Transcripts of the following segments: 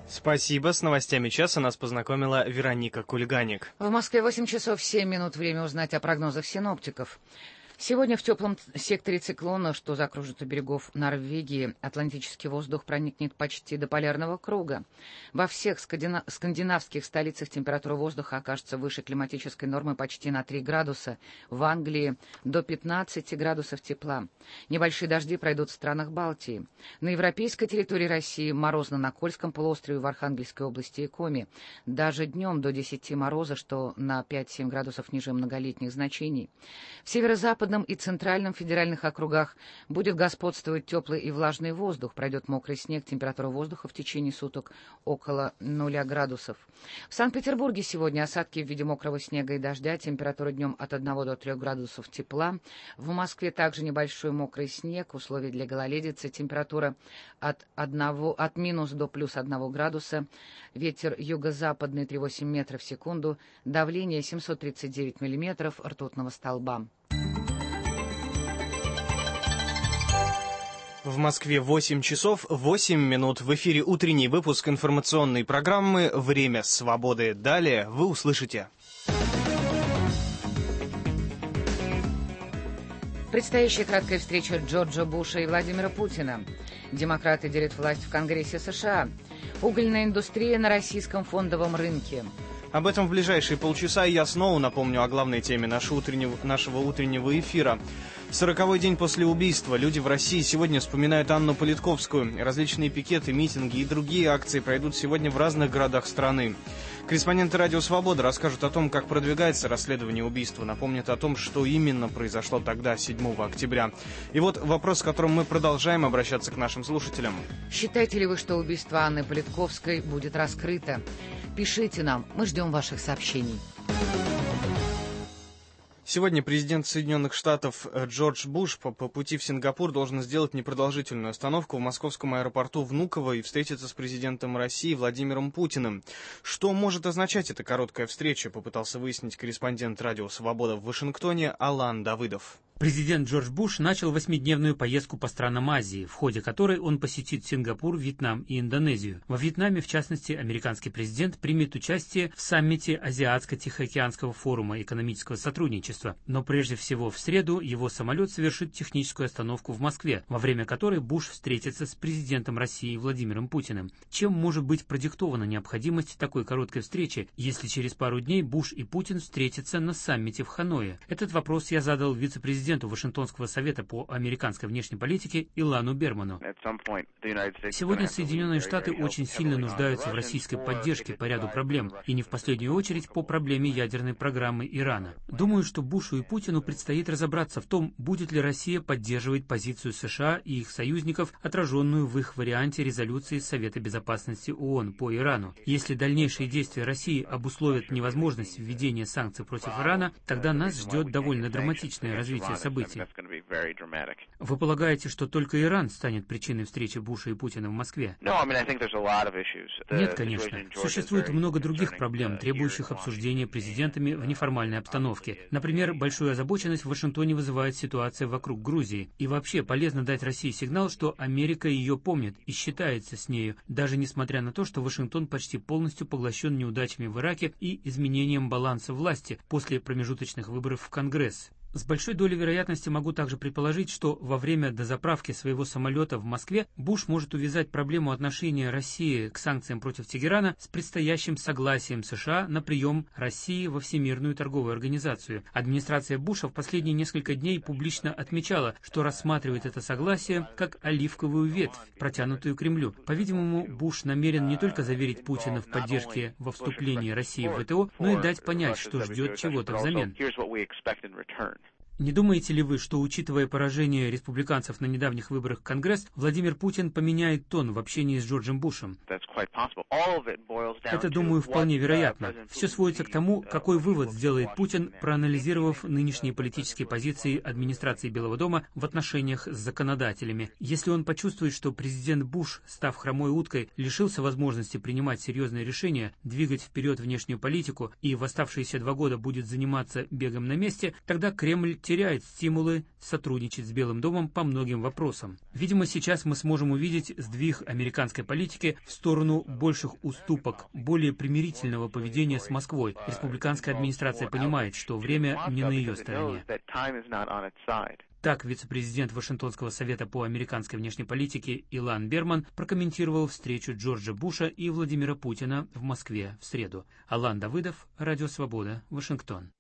Спасибо. С новостями часа нас познакомила Вероника Кульганик. В Москве 8 часов 7 минут. Время узнать о прогнозах синоптиков. Сегодня в теплом секторе циклона, что закружит у берегов Норвегии, атлантический воздух проникнет почти до полярного круга. Во всех скандинавских столицах температура воздуха окажется выше климатической нормы почти на 3 градуса. В Англии до 15 градусов тепла. Небольшие дожди пройдут в странах Балтии. На европейской территории России морозно на Кольском полуострове, в Архангельской области и Коми. Даже днем до 10 мороза, что на 5-7 градусов ниже многолетних значений. В северо-западном и центральном федеральных округах будет господствовать теплый и влажный воздух, пройдет мокрый снег, температура воздуха в течение суток около 0 градусов. В Санкт-Петербурге сегодня осадки в виде мокрого снега и дождя, температура днем от 1 до 3 градусов тепла. В Москве также небольшой мокрый снег, условия для гололедицы, температура от минус до плюс 1 градуса, ветер юго-западный 3,8 метров в секунду, давление 739 миллиметров ртутного столба. В Москве 8 часов 8 минут. В эфире утренний выпуск информационной программы «Время свободы». Далее вы услышите. Предстоящая краткая встреча Джорджа Буша и Владимира Путина. Демократы делят власть в Конгрессе США. Угольная индустрия на российском фондовом рынке. Об этом в ближайшие полчаса я снова напомню о главной теме нашего утреннего эфира. 40-й день после убийства. Люди в России сегодня вспоминают Анну Политковскую. Различные пикеты, митинги и другие акции пройдут сегодня в разных городах страны. Корреспонденты «Радио Свобода» расскажут о том, как продвигается расследование убийства, напомнят о том, что именно произошло тогда, 7 октября. И вот вопрос, с которым мы продолжаем обращаться к нашим слушателям. Считаете ли вы, что убийство Анны Политковской будет раскрыто? Пишите нам, мы ждем ваших сообщений. Сегодня президент Соединенных Штатов Джордж Буш по пути в Сингапур должен сделать непродолжительную остановку в московском аэропорту Внуково и встретиться с президентом России Владимиром Путиным. Что может означать эта короткая встреча, попытался выяснить корреспондент «Радио Свобода» в Вашингтоне Алан Давыдов. Президент Джордж Буш начал 8-дневную поездку по странам Азии, в ходе которой он посетит Сингапур, Вьетнам и Индонезию. Во Вьетнаме, в частности, американский президент примет участие в саммите Азиатско-Тихоокеанского форума экономического сотрудничества. Но прежде всего в среду его самолет совершит техническую остановку в Москве, во время которой Буш встретится с президентом России Владимиром Путиным. Чем может быть продиктована необходимость такой короткой встречи, если через пару дней Буш и Путин встретятся на саммите в Ханое? Этот вопрос я задал вице-президенту Вашингтонского совета по американской внешней политике Илану Берману. Сегодня Соединенные Штаты очень сильно нуждаются в российской поддержке по ряду проблем, и не в последнюю очередь по проблеме ядерной программы Ирана. Думаю, что Бушу и Путину предстоит разобраться в том, будет ли Россия поддерживать позицию США и их союзников, отраженную в их варианте резолюции Совета Безопасности ООН по Ирану. Если дальнейшие действия России обусловят невозможность введения санкций против Ирана, тогда нас ждет довольно драматичное развитие событий. Вы полагаете, что только Иран станет причиной встречи Буша и Путина в Москве? Нет, конечно. Существует много других проблем, требующих обсуждения президентами в неформальной обстановке. Например, большую озабоченность в Вашингтоне вызывает ситуация вокруг Грузии. И вообще полезно дать России сигнал, что Америка ее помнит и считается с нею, даже несмотря на то, что Вашингтон почти полностью поглощен неудачами в Ираке и изменением баланса власти после промежуточных выборов в Конгресс. С большой долей вероятности могу также предположить, что во время дозаправки своего самолета в Москве Буш может увязать проблему отношения России к санкциям против Тегерана с предстоящим согласием США на прием России во Всемирную торговую организацию. Администрация Буша в последние несколько дней публично отмечала, что рассматривает это согласие как оливковую ветвь, протянутую Кремлю. По-видимому, Буш намерен не только заверить Путина в поддержке во вступлении России в ВТО, но и дать понять, что ждет чего-то взамен. Не думаете ли вы, что, учитывая поражение республиканцев на недавних выборах в Конгресс, Владимир Путин поменяет тон в общении с Джорджем Бушем? Это, думаю, вполне вероятно. Все сводится к тому, какой вывод сделает Путин, проанализировав нынешние политические позиции администрации Белого дома в отношениях с законодателями. Если он почувствует, что президент Буш, став хромой уткой, лишился возможности принимать серьезные решения, двигать вперед внешнюю политику и в оставшиеся 2 года будет заниматься бегом на месте, тогда Кремль теряет стимулы сотрудничать с Белым домом по многим вопросам. Видимо, сейчас мы сможем увидеть сдвиг американской политики в сторону больших уступок, более примирительного поведения с Москвой. Республиканская администрация понимает, что время не на ее стороне. Так, вице-президент Вашингтонского совета по американской внешней политике Илан Берман прокомментировал встречу Джорджа Буша и Владимира Путина в Москве в среду. Алан Давыдов, Радио Свобода, Вашингтон.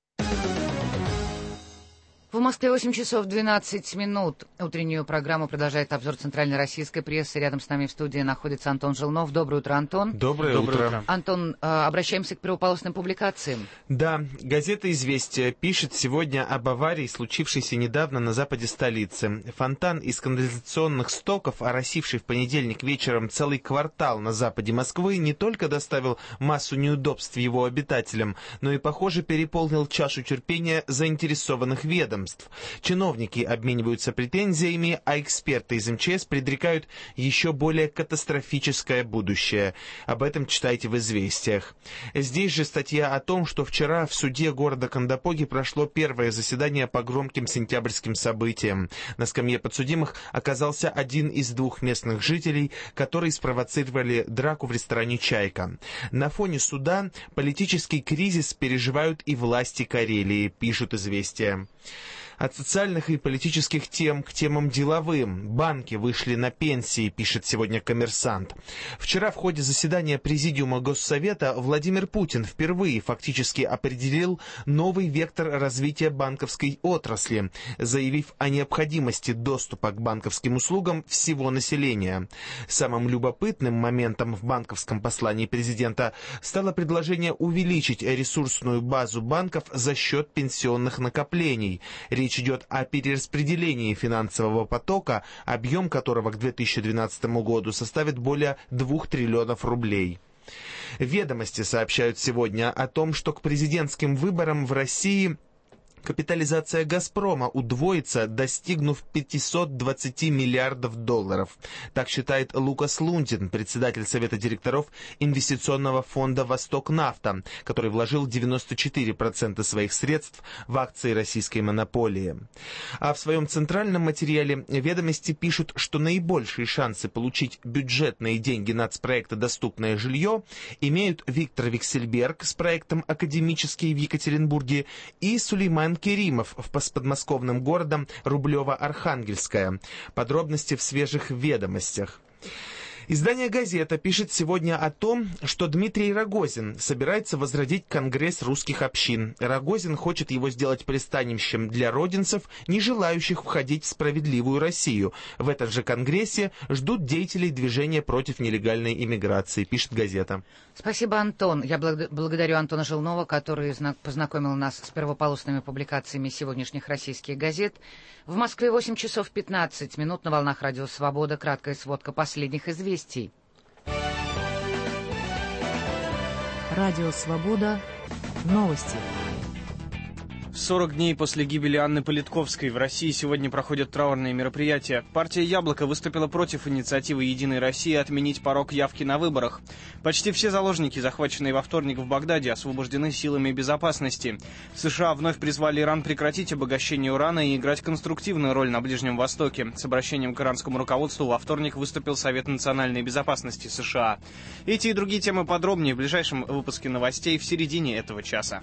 В Москве 8 часов 12 минут. Утреннюю программу продолжает обзор центральной российской прессы. Рядом с нами в студии находится Антон Желнов. Доброе утро, Антон. Доброе утро. Антон, обращаемся к первополосным публикациям. Да, газета «Известия» пишет сегодня об аварии, случившейся недавно на западе столицы. Фонтан из канализационных стоков, оросивший в понедельник вечером целый квартал на западе Москвы, не только доставил массу неудобств его обитателям, но и, похоже, переполнил чашу терпения заинтересованных ведомств. Чиновники обмениваются претензиями, а эксперты из МЧС предрекают еще более катастрофическое будущее. Об этом читайте в «Известиях». Здесь же статья о том, что вчера в суде города Кандапоги прошло первое заседание по громким сентябрьским событиям. На скамье подсудимых оказался один из двух местных жителей, которые спровоцировали драку в ресторане «Чайка». На фоне суда политический кризис переживают и власти Карелии, пишут «Известия». От социальных и политических тем к темам деловым. Банки вышли на пенсии, пишет сегодня «Коммерсант». Вчера в ходе заседания Президиума Госсовета Владимир Путин впервые фактически определил новый вектор развития банковской отрасли, заявив о необходимости доступа к банковским услугам всего населения. Самым любопытным моментом в банковском послании президента стало предложение увеличить ресурсную базу банков за счет пенсионных накоплений. Речь идет о перераспределении финансового потока, объем которого к 2012 году составит более 2 триллионов рублей. Ведомости сообщают сегодня о том, что к президентским выборам в России капитализация «Газпрома» удвоится, достигнув 520 миллиардов долларов. Так считает Лукас Лундин, председатель Совета директоров инвестиционного фонда «Восток-Нафта», который вложил 94% своих средств в акции российской монополии. А в своем центральном материале ведомости пишут, что наибольшие шансы получить бюджетные деньги нацпроекта «Доступное жилье» имеют Виктор Виксельберг с проектом «Академический» в Екатеринбурге и Сулейман Керимов с подмосковным городом Рублево-Архангельское. Подробности в свежих ведомостях. Издание «Газета» пишет сегодня о том, что Дмитрий Рогозин собирается возродить Конгресс русских общин. Рогозин хочет его сделать пристанищем для родинцев, не желающих входить в справедливую Россию. В этом же Конгрессе ждут деятелей движения против нелегальной иммиграции, пишет «Газета». Спасибо, Антон. Я благодарю Антона Желнова, который познакомил нас с первополосными публикациями сегодняшних российских газет. В Москве 8 часов 15 минут на волнах Радио Свобода. Краткая сводка последних известий. Радио Свобода. Новости. 40 дней после гибели Анны Политковской в России сегодня проходят траурные мероприятия. Партия «Яблоко» выступила против инициативы «Единой России» отменить порог явки на выборах. Почти все заложники, захваченные во вторник в Багдаде, освобождены силами безопасности. США вновь призвали Иран прекратить обогащение урана и играть конструктивную роль на Ближнем Востоке. С обращением к иранскому руководству во вторник выступил Совет национальной безопасности США. Эти и другие темы подробнее в ближайшем выпуске новостей в середине этого часа.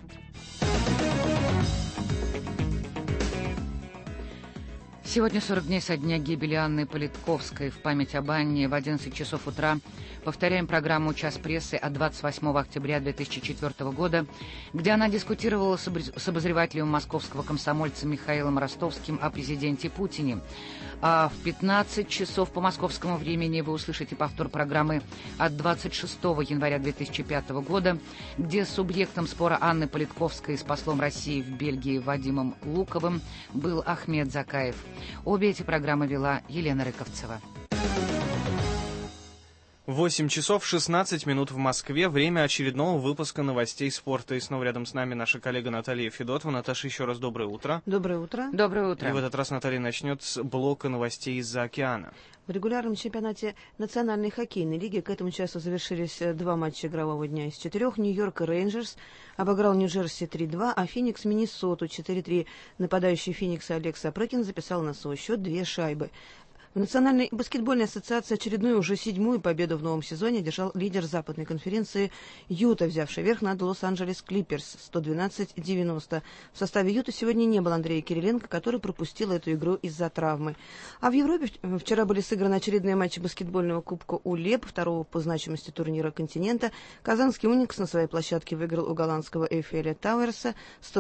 Сегодня 40 дней со дня гибели Анны Политковской. В память об Анне в 11 часов утра повторяем программу «Час прессы» от 28 октября 2004 года, где она дискутировала с обозревателем московского комсомольца Михаилом Ростовским о президенте Путине. А в 15 часов по московскому времени вы услышите повтор программы от 26 января 2005 года, где субъектом спора Анны Политковской с послом России в Бельгии Вадимом Луковым был Ахмед Закаев. Обе эти программы вела Елена Рыковцева. 8 часов 16 минут в Москве. Время очередного выпуска новостей спорта. И снова рядом с нами наша коллега Наталья Федотова. Наташа, еще раз доброе утро. Доброе утро. Доброе утро. И в этот раз Наталья начнет с блока новостей из-за океана. В регулярном чемпионате Национальной хоккейной лиги к этому часу завершились 2 матча игрового дня из 4. Нью-Йорк Рейнджерс обыграл Нью-Джерси 3-2, а Феникс Миннесоту 4-3. Нападающий Феникса Олег Сапрыкин записал на свой счет 2 шайбы. В Национальной баскетбольной ассоциации очередную, уже 7-ю победу в новом сезоне одержал лидер западной конференции Юта, взявший верх над Лос-Анджелес Клиперс 112-90. В составе Юта сегодня не было Андрея Кириленко, который пропустил эту игру из-за травмы. А в Европе вчера были сыграны очередные матчи баскетбольного кубка УЛЕП, второго по значимости турнира континента. Казанский «Уникс» на своей площадке выиграл у голландского Эйфеля Тауэрса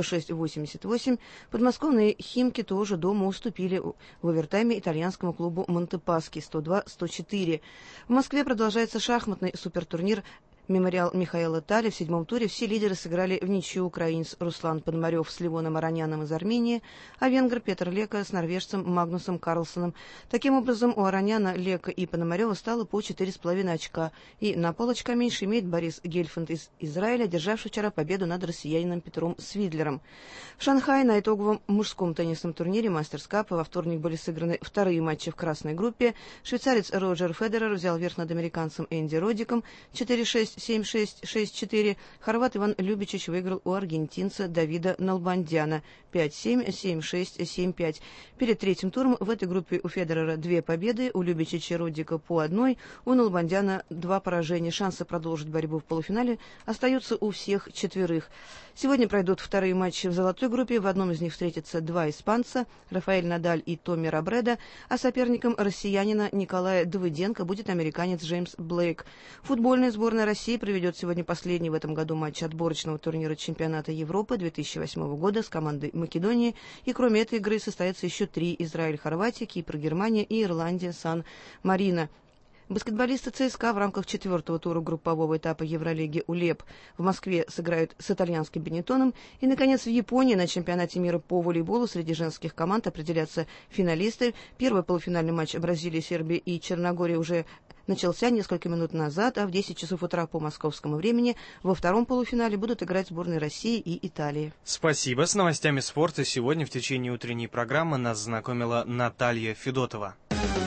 106-88. Подмосковные «Химки» тоже дома уступили в овертайме итальянскому клубу Монтепасchi 102-104. В Москве продолжается шахматный супертурнир «Мемориал Михаила Таля». В 7-м туре все лидеры сыграли в ничью: украинец Руслан Пономарев с Левоном Ароняном из Армении, а венгр Петр Лека с норвежцем Магнусом Карлсоном. Таким образом, у Ароняна, Лека и Пономарева стало по 4,5 очка. И на полочка меньше имеет Борис Гельфанд из Израиля, одержавший вчера победу над россиянином Петром Свидлером. В Шанхае на итоговом мужском теннисном турнире «Мастерс Кап» во вторник были сыграны вторые матчи в красной группе. Швейцарец Роджер Федерер взял верх над американцем Энди Роддиком 4-6, 7-6, 6-4. Хорват Иван Любичич выиграл у аргентинца Давида Налбандяна 5-7, 7-6, 7-5. Перед третьим туром в этой группе у Федерера 2 победы, у Любичича и Роддика по 1, у Налбандяна 2 поражения. Шансы продолжить борьбу в полуфинале остаются у всех 4. Сегодня пройдут вторые матчи в золотой группе. В одном из них встретятся 2 испанца, Рафаэль Надаль и Томми Робредо, а соперником россиянина Николая Давыденко будет американец Джеймс Блейк. Футбольная сборная России проведет сегодня последний в этом году матч отборочного турнира чемпионата Европы 2008 года с командой Македонии. И кроме этой игры состоятся еще 3: Израиль, Хорватия, Кипр, Германия и Ирландия, Сан-Марино. Баскетболисты ЦСКА в рамках 4-го тура группового этапа Евролиги УЛЕП в Москве сыграют с итальянским Бенетоном. И, наконец, в Японии на чемпионате мира по волейболу среди женских команд определятся финалисты. Первый полуфинальный матч Бразилии, Сербии и Черногории уже начался несколько минут назад, а в 10 часов утра по московскому времени во втором полуфинале будут играть сборные России и Италии. Спасибо. С новостями спорта сегодня в течение утренней программы нас знакомила Наталья Федотова.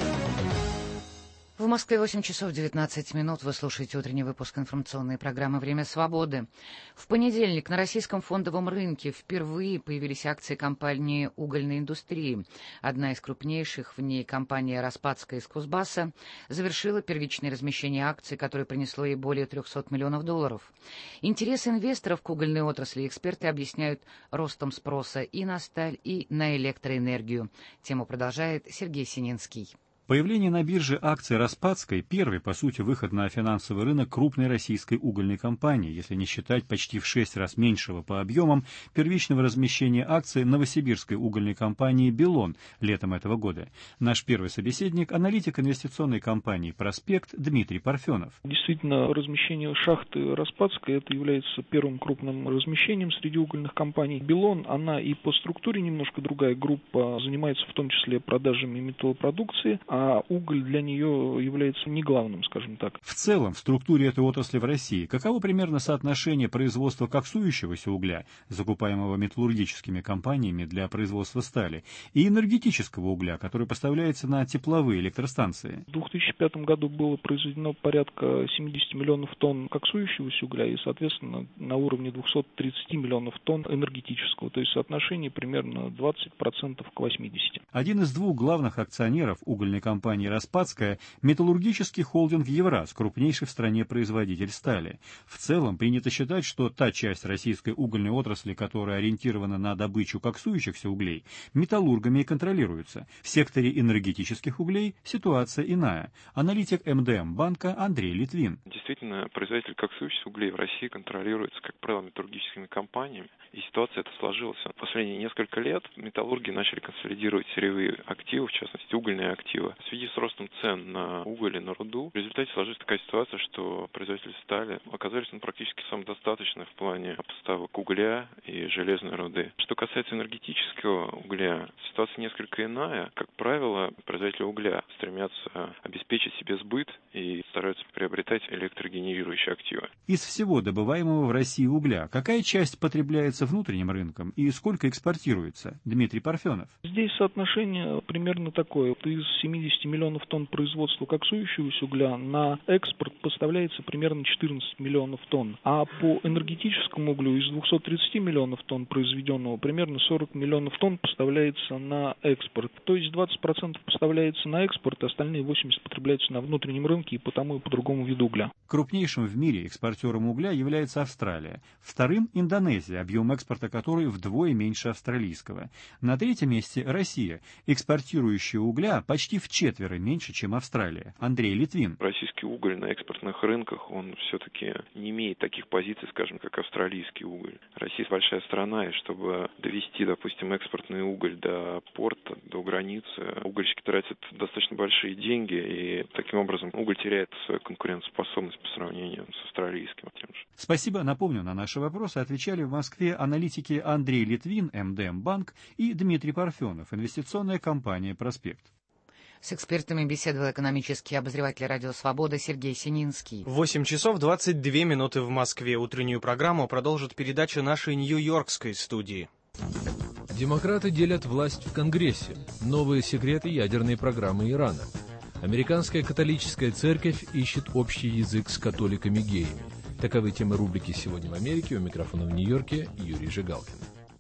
В Москве 8 часов 19 минут. Вы слушаете утренний выпуск информационной программы «Время свободы». В понедельник на российском фондовом рынке впервые появились акции компании угольной индустрии. Одна из крупнейших в ней, компания «Распадская» из Кузбасса, завершила первичное размещение акций, которое принесло ей более $300 миллионов. Интерес инвесторов к угольной отрасли эксперты объясняют ростом спроса и на сталь, и на электроэнергию. Тему продолжает Сергей Сининский. Появление на бирже акций «Распадской» — первый, по сути, выход на финансовый рынок крупной российской угольной компании, если не считать почти в 6 раз меньшего по объемам первичного размещения акций новосибирской угольной компании «Белон» летом этого года. Наш первый собеседник — аналитик инвестиционной компании «Проспект» Дмитрий Парфенов. Действительно, размещение шахты «Распадской» это является первым крупным размещением среди угольных компаний. «Белон», она и по структуре немножко другая группа, занимается в том числе продажами металлопродукции, а уголь для нее является не главным, скажем так. В целом, в структуре этой отрасли в России каково примерно соотношение производства коксующегося угля, закупаемого металлургическими компаниями для производства стали, и энергетического угля, который поставляется на тепловые электростанции? В 2005 году было произведено порядка 70 миллионов тонн коксующегося угля и, соответственно, на уровне 230 миллионов тонн энергетического, то есть соотношение примерно 20% к 80%. Один из 2 главных акционеров угольной компании «Распадская» — металлургический холдинг «Евраз», крупнейший в стране производитель стали. В целом принято считать, что та часть российской угольной отрасли, которая ориентирована на добычу коксующихся углей, металлургами и контролируется. В секторе энергетических углей ситуация иная. Аналитик МДМ банка Андрей Литвин. Действительно, производитель коксующихся углей в России контролируется, как правило, металлургическими компаниями. И ситуация эта сложилась. В последние несколько лет металлурги начали консолидировать сырьевые активы, в частности угольные активы. В связи с ростом цен на уголь и на руду, в результате сложилась такая ситуация, что производители стали оказались практически самодостаточны в плане поставок угля и железной руды. Что касается энергетического угля, ситуация несколько иная. Как правило, производители угля стремятся обеспечить себе сбыт и стараются приобретать электрогенерирующие активы. Из всего добываемого в России угля, какая часть потребляется внутренним рынком и сколько экспортируется? Дмитрий Парфенов. Здесь соотношение примерно такое. Из 70 миллионов тонн производства коксующегося угля на экспорт поставляется примерно 14 миллионов тонн. А по энергетическому углю из 230 миллионов тонн произведенного примерно 40 миллионов тонн поставляется на экспорт. То есть 20% поставляется на экспорт, остальные 80% потребляются на внутреннем рынке и по тому и по другому виду угля. Крупнейшим в мире экспортером угля является Австралия. Вторым – Индонезия, объем экспорта которой вдвое меньше австралийского. На третьем месте Россия, экспортирующая угля почти вчетверо меньше, чем Австралия. Андрей Литвин. Российский уголь на экспортных рынках, он все-таки не имеет таких позиций, скажем, как австралийский уголь. Россия большая страна, и чтобы довести, допустим, экспортный уголь до порта, до границы, угольщики тратят достаточно большие деньги, и таким образом уголь теряет свою конкурентоспособность по сравнению с австралийским тем же. Спасибо. Напомню, на наши вопросы отвечали в Москве аналитики Андрей Литвин, МДМ Банк, и Дмитрий Парфенов, инвестиционная компания «Проспект». С экспертами беседовал экономический обозреватель «Радио Свобода» Сергей Сининский. 8 часов 22 минуты в Москве. Утреннюю программу продолжит передача нашей нью-йоркской студии. Демократы делят власть в Конгрессе. Новые секреты ядерной программы Ирана. Американская католическая церковь ищет общий язык с католиками-геями. Таковы темы рубрики «Сегодня в Америке». У микрофона в Нью-Йорке Юрий Жигалкин.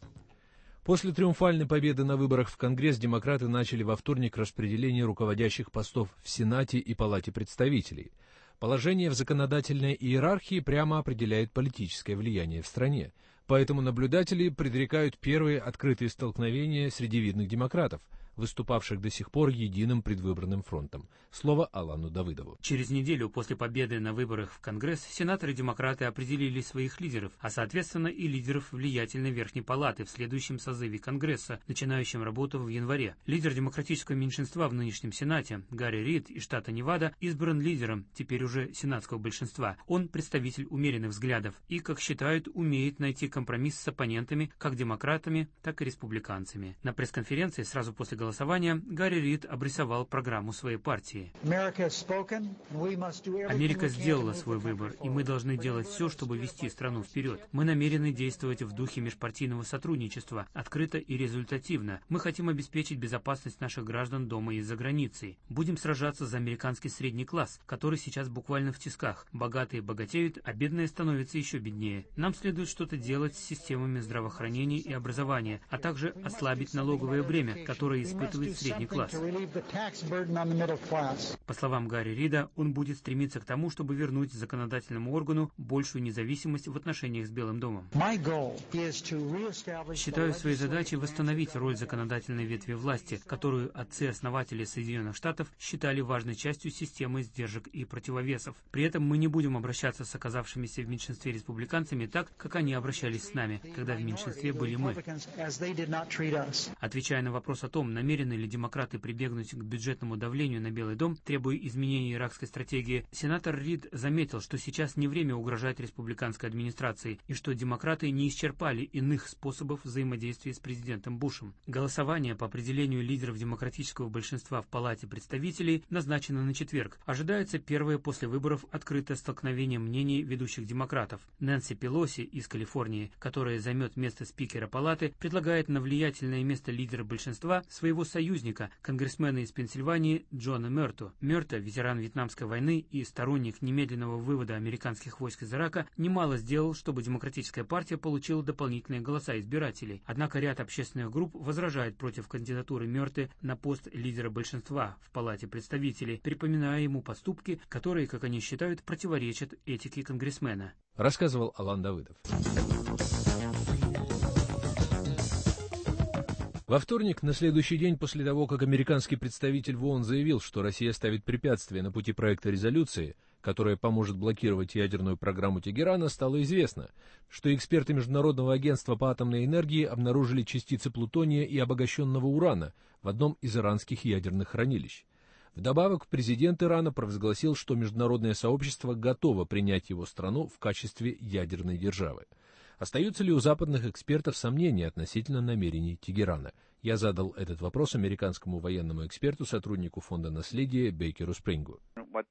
После триумфальной победы на выборах в Конгресс демократы начали во вторник распределение руководящих постов в Сенате и Палате представителей. Положение в законодательной иерархии прямо определяет политическое влияние в стране. Поэтому наблюдатели предрекают первые открытые столкновения среди видных демократов, выступавших до сих пор единым предвыборным фронтом. Слово Алану Давыдову. Через неделю после победы на выборах в Конгресс сенаторы-демократы определили своих лидеров, а соответственно и лидеров влиятельной Верхней Палаты в следующем созыве Конгресса, начинающем работу в январе. Лидер демократического меньшинства в нынешнем Сенате, Гарри Рид из штата Невада, избран лидером, теперь уже сенатского большинства. Он представитель умеренных взглядов и, как считают, умеет найти компромисс с оппонентами, как демократами, так и республиканцами. На пресс-конференции сразу после голосования Гарри Рид обрисовал программу своей партии. Америка сделала свой выбор, и мы должны делать все, чтобы вести страну вперед. Мы намерены действовать в духе межпартийного сотрудничества, открыто и результативно. Мы хотим обеспечить безопасность наших граждан дома и за границей. Будем сражаться за американский средний класс, который сейчас буквально в тисках. Богатые богатеют, а бедные становятся еще беднее. Нам следует что-то делать с системами здравоохранения и образования, а также ослабить налоговое бремя, которое испытывает средний класс. По словам Гарри Рида, он будет стремиться к тому, чтобы вернуть законодательному органу большую независимость в отношениях с Белым домом. Считаю своей задачей восстановить роль законодательной ветви власти, которую отцы-основатели Соединенных Штатов считали важной частью системы сдержек и противовесов. При этом мы не будем обращаться с оказавшимися в меньшинстве республиканцами так, как они обращались с нами, когда в меньшинстве были мы. Отвечая на вопрос о том, намерены ли демократы прибегнуть к бюджетному давлению на Белый дом, требуя изменения иракской стратегии, сенатор Рид заметил, что сейчас не время угрожать республиканской администрации и что демократы не исчерпали иных способов взаимодействия с президентом Бушем. Голосование по определению лидеров демократического большинства в Палате представителей назначено на четверг. Ожидается первое после выборов открытое столкновение мнений ведущих демократов. Нэнси Пелоси из Калифорнии, которая займет место спикера Палаты, предлагает на влиятельное место лидера большинства своего союзника, конгрессмена из Пенсильвании Джона Мёрту. Мёрто, ветеран Вьетнамской войны и сторонник немедленного вывода американских войск из Ирака, немало сделал, чтобы демократическая партия получила дополнительные голоса избирателей. Однако ряд общественных групп возражает против кандидатуры Мёрты на пост лидера большинства в Палате представителей, припоминая ему поступки, которые, как они считают, противоречат этике конгрессмена. Рассказывал Алан Давыдов. Во вторник, на следующий день после того, как американский представитель в ООН заявил, что Россия ставит препятствия на пути проекта резолюции, которая поможет блокировать ядерную программу Тегерана, стало известно, что эксперты Международного агентства по атомной энергии обнаружили частицы плутония и обогащенного урана в одном из иранских ядерных хранилищ. Вдобавок, президент Ирана провозгласил, что международное сообщество готово принять его страну в качестве ядерной державы. Остаются ли у западных экспертов сомнения относительно намерений Тегерана? Я задал этот вопрос американскому военному эксперту, сотруднику Фонда наследия Бейкеру Спрингу.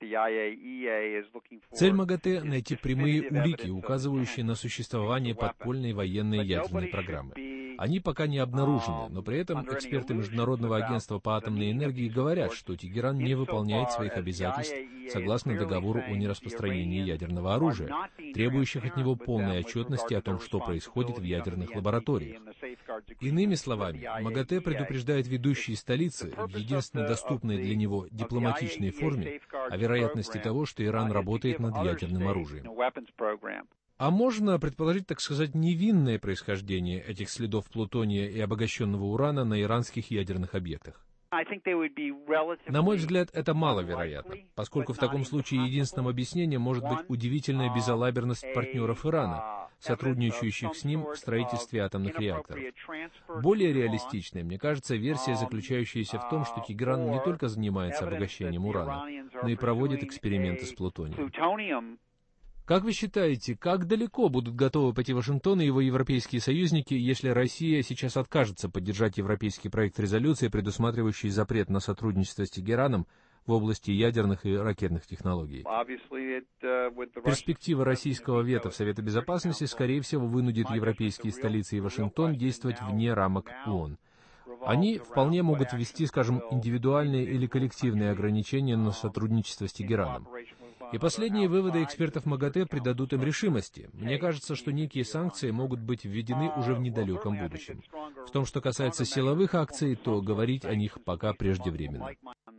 Цель МАГАТЭ — найти прямые улики, указывающие на существование подпольной военной ядерной программы. Они пока не обнаружены, но при этом эксперты Международного агентства по атомной энергии говорят, что Тегеран не выполняет своих обязательств согласно договору о нераспространении ядерного оружия, требующих от него полной отчетности о том, что происходит в ядерных лабораториях. Иными словами, МАГАТЭ предупреждает ведущие столицы в единственно доступной для него дипломатичной форме о вероятности того, что Иран работает над ядерным оружием. А можно предположить, так сказать, невинное происхождение этих следов плутония и обогащенного урана на иранских ядерных объектах? На мой взгляд, это маловероятно, поскольку в таком случае единственным объяснением может быть удивительная безалаберность партнеров Ирана, сотрудничающих с ним в строительстве атомных реакторов. Более реалистичной, мне кажется, версия, заключающаяся в том, что Тегеран не только занимается обогащением урана, но и проводит эксперименты с плутонием. Как вы считаете, как далеко будут готовы пойти Вашингтон и его европейские союзники, если Россия сейчас откажется поддержать европейский проект резолюции, предусматривающий запрет на сотрудничество с Тегераном в области ядерных и ракетных технологий? Перспектива российского вето в Совете Безопасности, скорее всего, вынудит европейские столицы и Вашингтон действовать вне рамок ООН. Они вполне могут ввести, скажем, индивидуальные или коллективные ограничения на сотрудничество с Тегераном. И последние выводы экспертов МАГАТЭ придадут им решимости. Мне кажется, что некие санкции могут быть введены уже в недалеком будущем. В том, что касается силовых акций, то говорить о них пока преждевременно.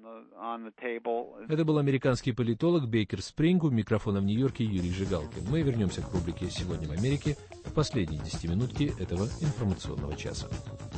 Это был американский политолог Бейкер Спринг, у микрофона в Нью-Йорке Юрий Жигалкин. Мы вернемся к рубрике «Сегодня в Америке» в последней 10-минутке этого информационного часа.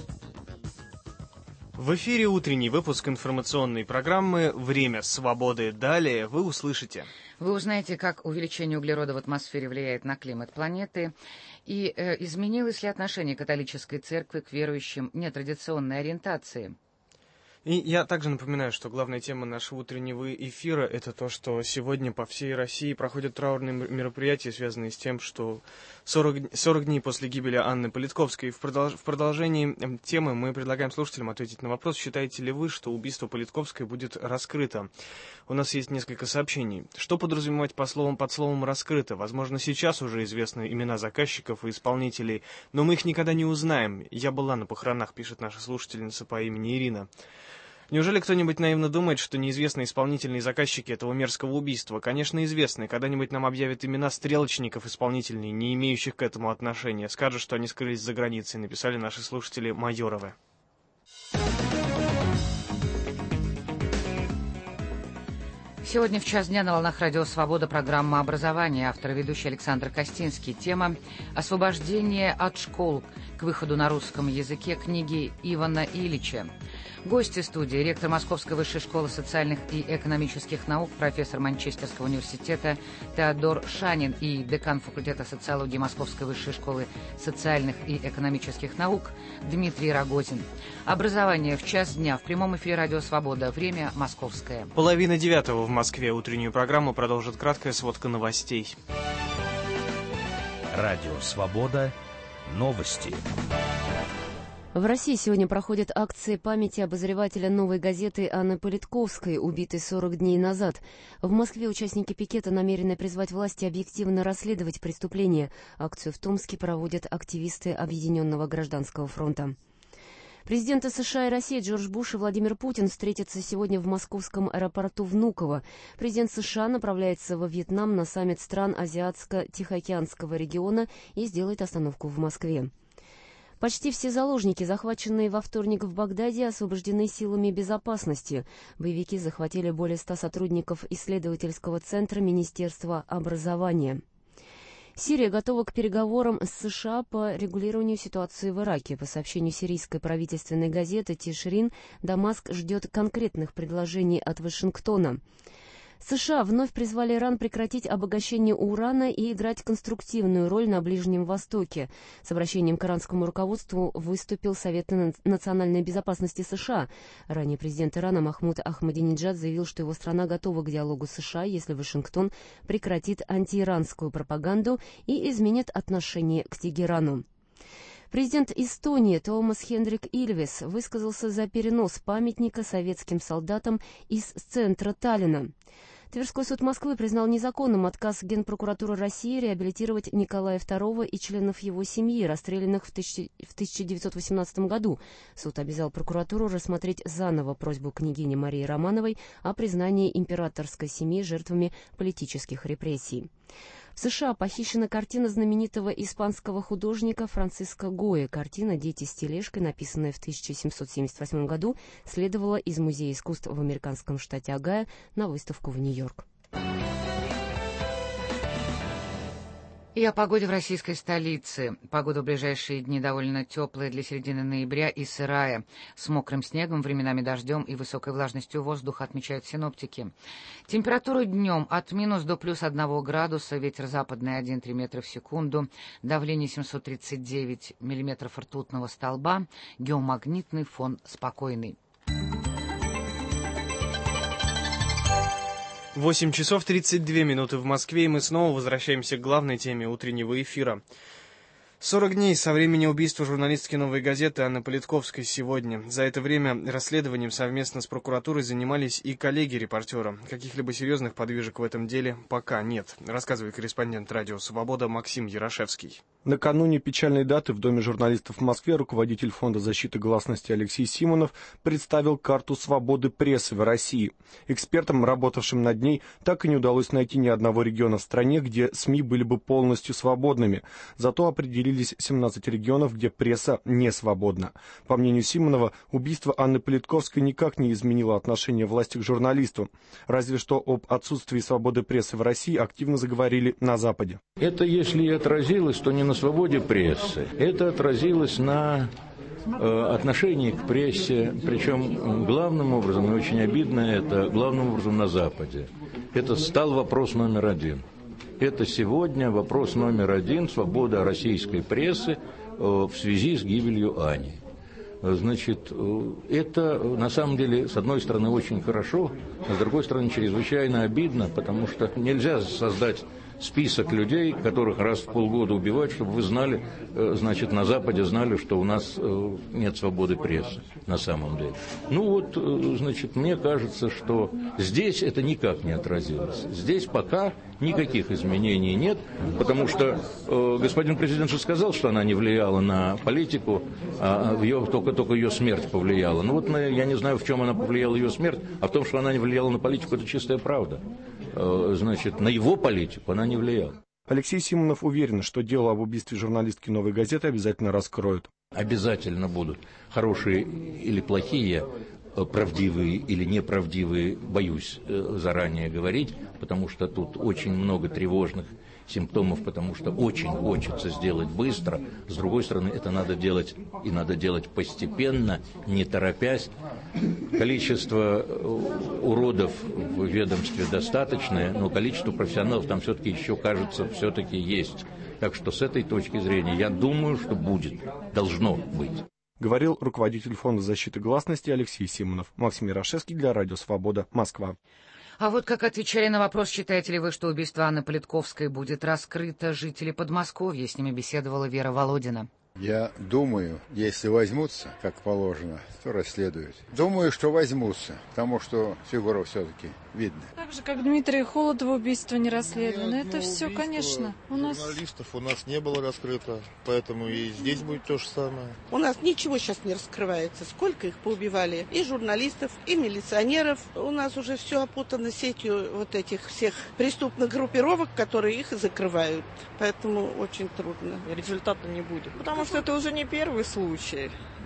В эфире утренний выпуск информационной программы «Время свободы». Далее вы услышите. Вы узнаете, как увеличение углерода в атмосфере влияет на климат планеты и изменилось ли отношение католической церкви к верующим нетрадиционной ориентации. И я также напоминаю, что главная тема нашего утреннего эфира – это то, что сегодня по всей России проходят траурные мероприятия, связанные с тем, что 40 дней после гибели Анны Политковской. В продолжении темы мы предлагаем слушателям ответить на вопрос, считаете ли вы, что убийство Политковской будет раскрыто. У нас есть несколько сообщений. Что подразумевать под словом «раскрыто»? Возможно, сейчас уже известны имена заказчиков и исполнителей, но мы их никогда не узнаем. Я была на похоронах, пишет наша слушательница по имени Ирина. Неужели кто-нибудь наивно думает, что неизвестные исполнители и заказчики этого мерзкого убийства? Конечно, известны. Когда-нибудь нам объявят имена стрелочников исполнительных, не имеющих к этому отношения. Скажут, что они скрылись за границей, написали наши слушатели Майоровы. Сегодня в час дня на волнах Радио Свобода программа «Образование». Автор и ведущий Александр Костинский. Тема «Освобождение от школ» к выходу на русском языке книги Ивана Ильича. Гости студии: ректор Московской высшей школы социальных и экономических наук, профессор Манчестерского университета Теодор Шанин и декан факультета социологии Московской высшей школы социальных и экономических наук Дмитрий Рогозин. Образование в час дня в прямом эфире Радио Свобода. Время московское. 8:30 в Москве. Утреннюю программу продолжит краткая сводка новостей. Радио Свобода. Новости. В России сегодня проходят акции памяти обозревателя «Новой газеты» Анны Политковской, убитой 40 дней назад. В Москве участники пикета намерены призвать власти объективно расследовать преступления. Акцию в Томске проводят активисты Объединенного гражданского фронта. Президенты США и России Джордж Буш и Владимир Путин встретятся сегодня в московском аэропорту Внуково. Президент США направляется во Вьетнам на саммит стран Азиатско-Тихоокеанского региона и сделает остановку в Москве. Почти все заложники, захваченные во вторник в Багдаде, освобождены силами безопасности. Боевики захватили более 100 сотрудников исследовательского центра Министерства образования. Сирия готова к переговорам с США по регулированию ситуации в Ираке. По сообщению сирийской правительственной газеты «Тишрин», Дамаск ждет конкретных предложений от Вашингтона. США вновь призвали Иран прекратить обогащение урана и играть конструктивную роль на Ближнем Востоке. С обращением к иранскому руководству выступил Совет национальной безопасности США. Ранее президент Ирана Махмуд Ахмадинеджад заявил, что его страна готова к диалогу с США, если Вашингтон прекратит антииранскую пропаганду и изменит отношение к Тегерану. Президент Эстонии Томас Хендрик Ильвес высказался за перенос памятника советским солдатам из центра Таллина. Тверской суд Москвы признал незаконным отказ Генпрокуратуры России реабилитировать Николая II и членов его семьи, расстрелянных в 1918 году. Суд обязал прокуратуру рассмотреть заново просьбу княгини Марии Романовой о признании императорской семьи жертвами политических репрессий. В США похищена картина знаменитого испанского художника Франциско Гойя. Картина «Дети с тележкой», написанная в 1778 году, следовала из Музея искусств в американском штате Огайо на выставку в Нью-Йорк. И о погоде в российской столице. Погода в ближайшие дни довольно теплая для середины ноября и сырая, с мокрым снегом, временами дождем и высокой влажностью воздуха, отмечают синоптики. Температура днем от минус до плюс 1 градуса, ветер западный 1,3 метра в секунду, давление 739 миллиметров ртутного столба, геомагнитный фон спокойный. 8 часов 32 минуты в Москве, и мы снова возвращаемся к главной теме утреннего эфира. 40 дней со времени убийства журналистки «Новой газеты» Анны Политковской сегодня. За это время расследованием совместно с прокуратурой занимались и коллеги репортера. Каких-либо серьезных подвижек в этом деле пока нет, рассказывает корреспондент радио «Свобода» Максим Ярошевский. Накануне печальной даты в Доме журналистов в Москве руководитель Фонда защиты гласности Алексей Симонов представил карту свободы прессы в России. Экспертам, работавшим над ней, так и не удалось найти ни одного региона в стране, где СМИ были бы полностью свободными. Зато определились 17 регионов, где пресса не свободна. По мнению Симонова, убийство Анны Политковской никак не изменило отношение власти к журналисту. Разве что об отсутствии свободы прессы в России активно заговорили на Западе. Это, если и отразилось, то не на свободе прессы. Это отразилось на отношении к прессе, причем главным образом, и очень обидно это, главным образом на Западе. Это стал вопрос номер один. Это сегодня вопрос номер один – свобода российской прессы в связи с гибелью Ани. Значит, это на самом деле, с одной стороны, очень хорошо, а с другой стороны, чрезвычайно обидно, потому что нельзя создать список людей, которых раз в полгода убивают, чтобы вы знали, значит, на Западе знали, что у нас нет свободы прессы на самом деле. Ну вот, значит, мне кажется, что здесь это никак не отразилось. Здесь пока никаких изменений нет, потому что господин президент же сказал, что она не влияла на политику, а только ее смерть повлияла. Ну вот я не знаю, в чем она повлияла, ее смерть, а в том, что она не влияла на политику, это чистая правда. Значит, на его политику она не влияла. Алексей Симонов уверен, что дело об убийстве журналистки «Новой газеты» обязательно раскроют. Обязательно будут хорошие или плохие, правдивые или неправдивые, боюсь заранее говорить, потому что тут очень много тревожных симптомов, потому что очень хочется сделать быстро. С другой стороны, это надо делать, и надо делать постепенно, не торопясь. Количество уродов в ведомстве достаточное, но количество профессионалов там все-таки еще, кажется, все-таки есть. Так что с этой точки зрения я думаю, что будет, должно быть. Говорил руководитель Фонда защиты гласности Алексей Симонов. Максим Ярошевский для радио «Свобода», Москва. А вот как отвечали на вопрос, считаете ли вы, что убийство Анны Политковской будет раскрыто, жители Подмосковья. С ними беседовала Вера Володина. Я думаю, если возьмутся, как положено, то расследуют. Думаю, что возьмутся, потому что фигура все-таки видно. Так же, как Дмитрия Холодова убийство не расследовано. Это все, конечно. Журналистов у нас не было раскрыто, поэтому и здесь будет то же самое. У нас ничего сейчас не раскрывается. Сколько их поубивали? И журналистов, и милиционеров. У нас уже все опутано сетью вот этих всех преступных группировок, которые их и закрывают. Поэтому очень трудно. Результата не будет. Потому что это уже не первый случай.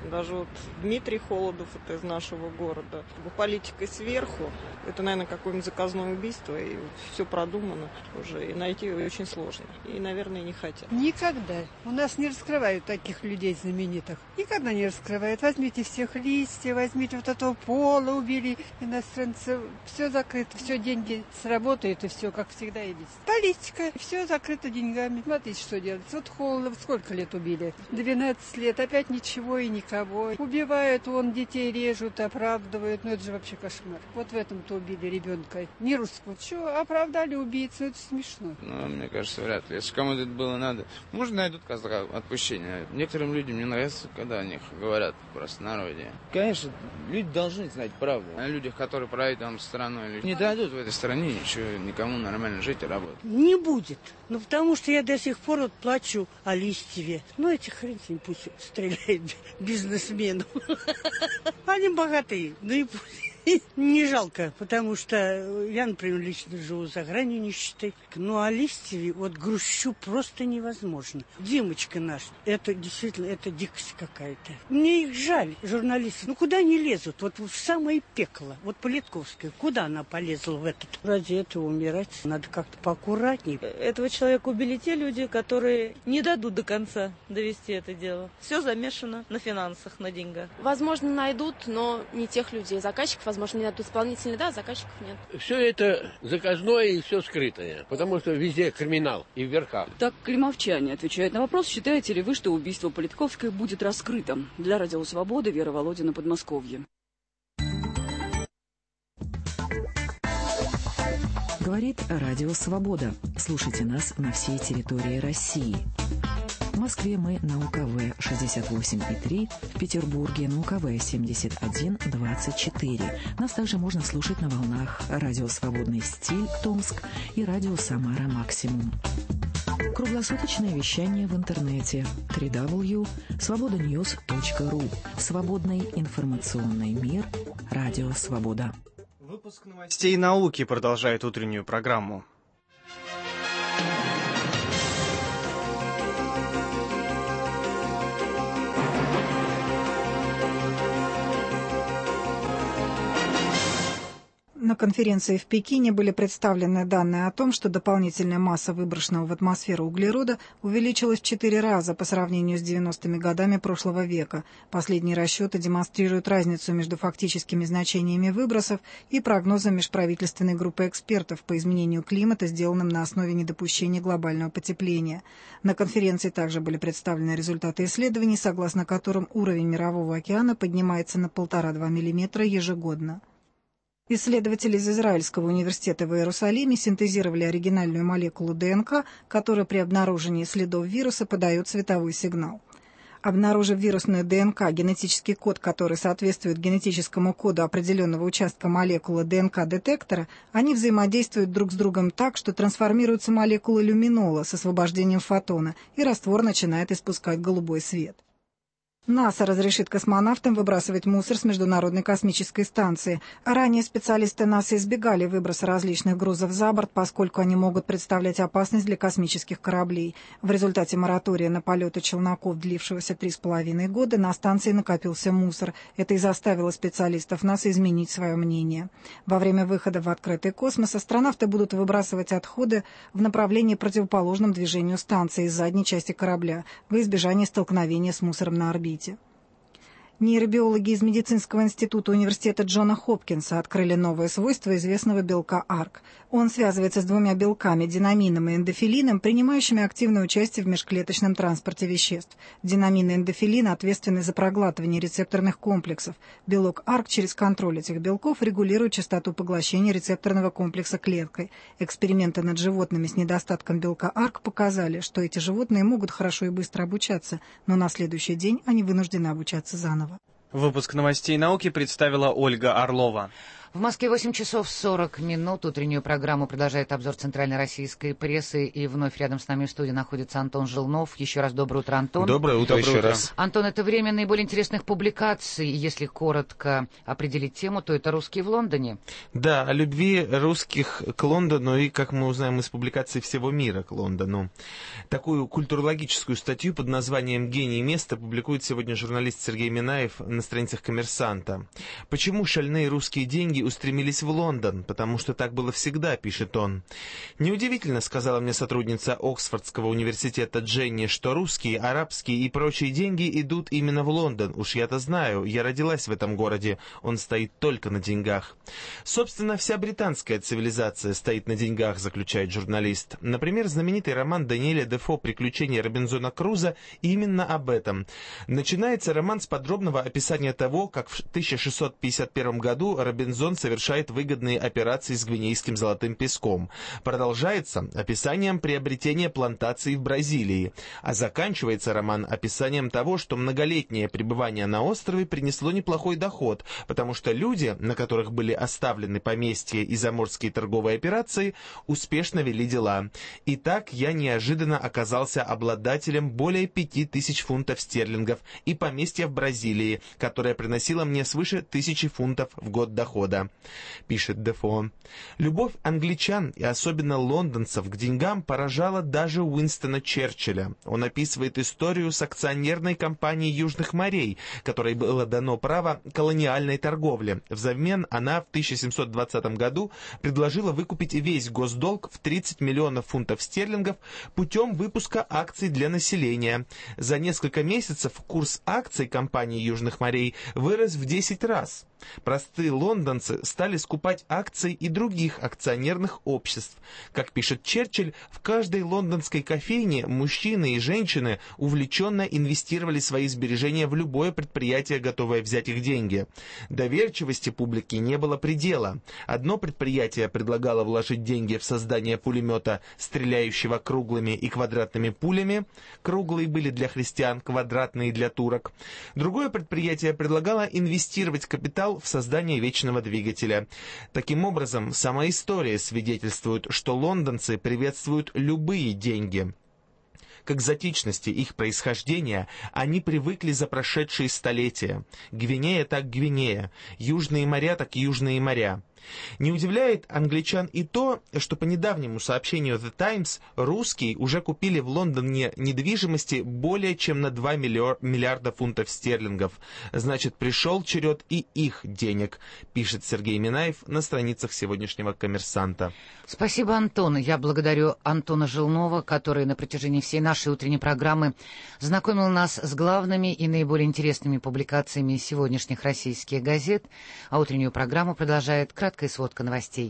Даже вот Дмитрий Холодов, это из нашего города. Политикой сверху, это, наверное, какое-нибудь заказное убийство, и все продумано уже, и найти его очень сложно. И, наверное, не хотят. Никогда. У нас не раскрывают таких людей знаменитых. Никогда не раскрывают. Возьмите всех листьев, возьмите вот этого Пола, убили иностранцев. Все закрыто, все деньги сработают, и все, как всегда, и везде. Политика, все закрыто деньгами. Смотрите, что делается. Вот Холодов сколько лет убили? 12 лет, опять ничего и никого. Убивают, вон детей режут, оправдывают. Ну это же вообще кошмар. Вот в этом-то убили ребенка. Не русского. Что, оправдали убийцу? Это смешно. Ну, мне кажется, вряд ли. Если кому-то это было надо, может, найдут отпущение. Некоторым людям не нравится, когда о них говорят в простонародье. Конечно, люди должны знать правду. О людях, которые правят там страной, не дадут в этой стране ничего, никому нормально жить и работать. Не будет. Ну, потому что я до сих пор вот плачу о Листьеве. Ну, эти хрен с ним пусть стреляют бизнесменов. Они богатые, ну и пусть. Не жалко, потому что я, например, лично живу за гранью нищеты. Ну, а Листьеве вот грущу просто невозможно. Димочка наш, это действительно, это дикость какая-то. Мне их жаль, журналисты. Ну, куда они лезут? Вот в самое пекло. Вот Политковская, куда она полезла в этот? Ради этого умирать надо как-то поаккуратнее. Этого человека убили те люди, которые не дадут до конца довести это дело. Все замешано на финансах, на деньгах. Возможно, найдут, но не тех людей. Заказчиков, возможно, не найдут, исполнителей, да, заказчиков нет. Все это заказное и все скрытое, потому что везде криминал и в верхах. Так климовчане отвечают на вопрос, считаете ли вы, что убийство Политковской будет раскрытым? Для Радио Свободы Вера Володина, Подмосковье. Говорит Радио Свобода. Слушайте нас на всей территории России. В Москве мы на УКВ 68,3, в Петербурге на УКВ 71,24. Нас также можно слушать на волнах Радио Свободный стиль Томск и Радио Самара Максимум. Круглосуточное вещание в интернете www.svobodanews.ru. Свободный информационный мир. Радио Свобода. Выпуск новостей науки продолжает утреннюю программу. На конференции в Пекине были представлены данные о том, что дополнительная масса выброшенного в атмосферу углерода увеличилась в 4 раза по сравнению с 90-ми годами прошлого века. Последние расчеты демонстрируют разницу между фактическими значениями выбросов и прогнозом межправительственной группы экспертов по изменению климата, сделанным на основе недопущения глобального потепления. На конференции также были представлены результаты исследований, согласно которым уровень Мирового океана поднимается на 1,5-2 мм ежегодно. Исследователи из Израильского университета в Иерусалиме синтезировали оригинальную молекулу ДНК, которая при обнаружении следов вируса подает световой сигнал. Обнаружив вирусную ДНК, генетический код, который соответствует генетическому коду определенного участка молекулы ДНК-детектора, они взаимодействуют друг с другом так, что трансформируются молекулы люминола с освобождением фотона, и раствор начинает испускать голубой свет. НАСА разрешит космонавтам выбрасывать мусор с Международной космической станции. Ранее специалисты НАСА избегали выброса различных грузов за борт, поскольку они могут представлять опасность для космических кораблей. В результате моратория на полеты челноков, длившегося 3,5 года, на станции накопился мусор. Это и заставило специалистов НАСА изменить свое мнение. Во время выхода в открытый космос астронавты будут выбрасывать отходы в направлении, противоположном движению станции из задней части корабля, во избежание столкновения с мусором на орбите. Нейробиологи из медицинского института университета Джона Хопкинса открыли новое свойство известного белка АРК. Он связывается с двумя белками – динамином и эндофилином, принимающими активное участие в межклеточном транспорте веществ. Динамин и эндофилин ответственны за проглатывание рецепторных комплексов. Белок АРК через контроль этих белков регулирует частоту поглощения рецепторного комплекса клеткой. Эксперименты над животными с недостатком белка АРК показали, что эти животные могут хорошо и быстро обучаться, но на следующий день они вынуждены обучаться заново. Выпуск новостей науки представила Ольга Орлова. В Москве 8 часов 40 минут. Утреннюю программу продолжает обзор центральной российской прессы. И вновь рядом с нами в студии находится Антон Желнов. Еще раз доброе утро, Антон. Доброе утро еще раз. Антон, это время наиболее интересных публикаций. Если коротко определить тему, то это «Русские в Лондоне». Да, о любви русских к Лондону и, как мы узнаем из публикаций, всего мира к Лондону. Такую культурологическую статью под названием «Гений места» публикует сегодня журналист Сергей Минаев на страницах «Коммерсанта». Почему шальные русские деньги устремились в Лондон? Потому что так было всегда, пишет он. Неудивительно, сказала мне сотрудница Оксфордского университета Дженни, что русские, арабские и прочие деньги идут именно в Лондон. Уж я-то знаю, я родилась в этом городе, он стоит только на деньгах. Собственно, вся британская цивилизация стоит на деньгах, заключает журналист. Например, знаменитый роман Даниэля Дефо «Приключения Робинзона Круза» именно об этом. Начинается роман с подробного описания того, как в 1651 году Робинзон совершает выгодные операции с гвинейским золотым песком. Продолжается описанием приобретения плантаций в Бразилии. А заканчивается роман описанием того, что многолетнее пребывание на острове принесло неплохой доход, потому что люди, на которых были оставлены поместья и заморские торговые операции, успешно вели дела. И так я неожиданно оказался обладателем более 5000 фунтов стерлингов и поместья в Бразилии, которое приносило мне свыше 1000 фунтов в год дохода, пишет Дефо. Любовь англичан и особенно лондонцев к деньгам поражала даже Уинстона Черчилля. Он описывает историю с акционерной компанией Южных морей, которой было дано право колониальной торговли. Взамен она в 1720 году предложила выкупить весь госдолг в 30 миллионов фунтов стерлингов путем выпуска акций для населения. За несколько месяцев курс акций компании Южных морей вырос в 10 раз. Простые лондонцы стали скупать акции и других акционерных обществ. Как пишет Черчилль, в каждой лондонской кофейне мужчины и женщины увлеченно инвестировали свои сбережения в любое предприятие, готовое взять их деньги. Доверчивости публики не было предела. Одно предприятие предлагало вложить деньги в создание пулемета, стреляющего круглыми и квадратными пулями. Круглые были для христиан, квадратные для турок. Другое предприятие предлагало инвестировать капитал в создание вечного двигателя. Таким образом, сама история свидетельствует, что лондонцы приветствуют любые деньги. К экзотичности их происхождения они привыкли за прошедшие столетия. Гвинея так Гвинея, южные моря так южные моря. Не удивляет англичан и то, что по недавнему сообщению The Times русские уже купили в Лондоне недвижимости более чем на 2 миллиарда фунтов стерлингов. Значит, пришел черед и их денег, пишет Сергей Минаев на страницах сегодняшнего «Коммерсанта». Спасибо, Антон. Я благодарю Антона Желнова, который на протяжении всей нашей утренней программы знакомил нас с главными и наиболее интересными публикациями сегодняшних российских газет, а утреннюю программу продолжает краткая сводка новостей.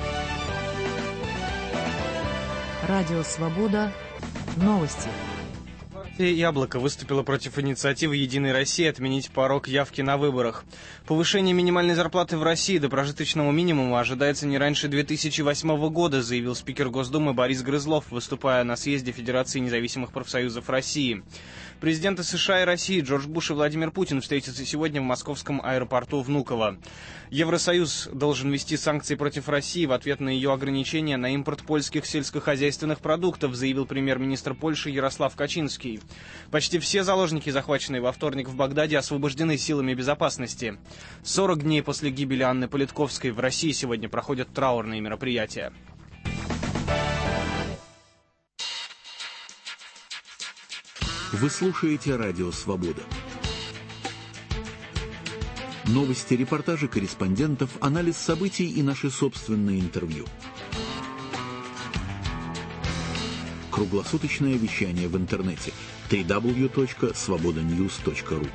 Радио «Свобода». Новости. «Яблоко» выступило против инициативы «Единой России» отменить порог явки на выборах. Повышение минимальной зарплаты в России до прожиточного минимума ожидается не раньше 2008 года, заявил спикер Госдумы Борис Грызлов, выступая на съезде Федерации независимых профсоюзов России. Президенты США и России Джордж Буш и Владимир Путин встретятся сегодня в московском аэропорту Внуково. Евросоюз должен ввести санкции против России в ответ на ее ограничения на импорт польских сельскохозяйственных продуктов, заявил премьер-министр Польши Ярослав Качинский. Почти все заложники, захваченные во вторник в Багдаде, освобождены силами безопасности. 40 дней после гибели Анны Политковской в России сегодня проходят траурные мероприятия. Вы слушаете «Радио Свобода». Новости, репортажи корреспондентов, анализ событий и наши собственные интервью. Круглосуточное вещание в интернете www.svobodanews.ru.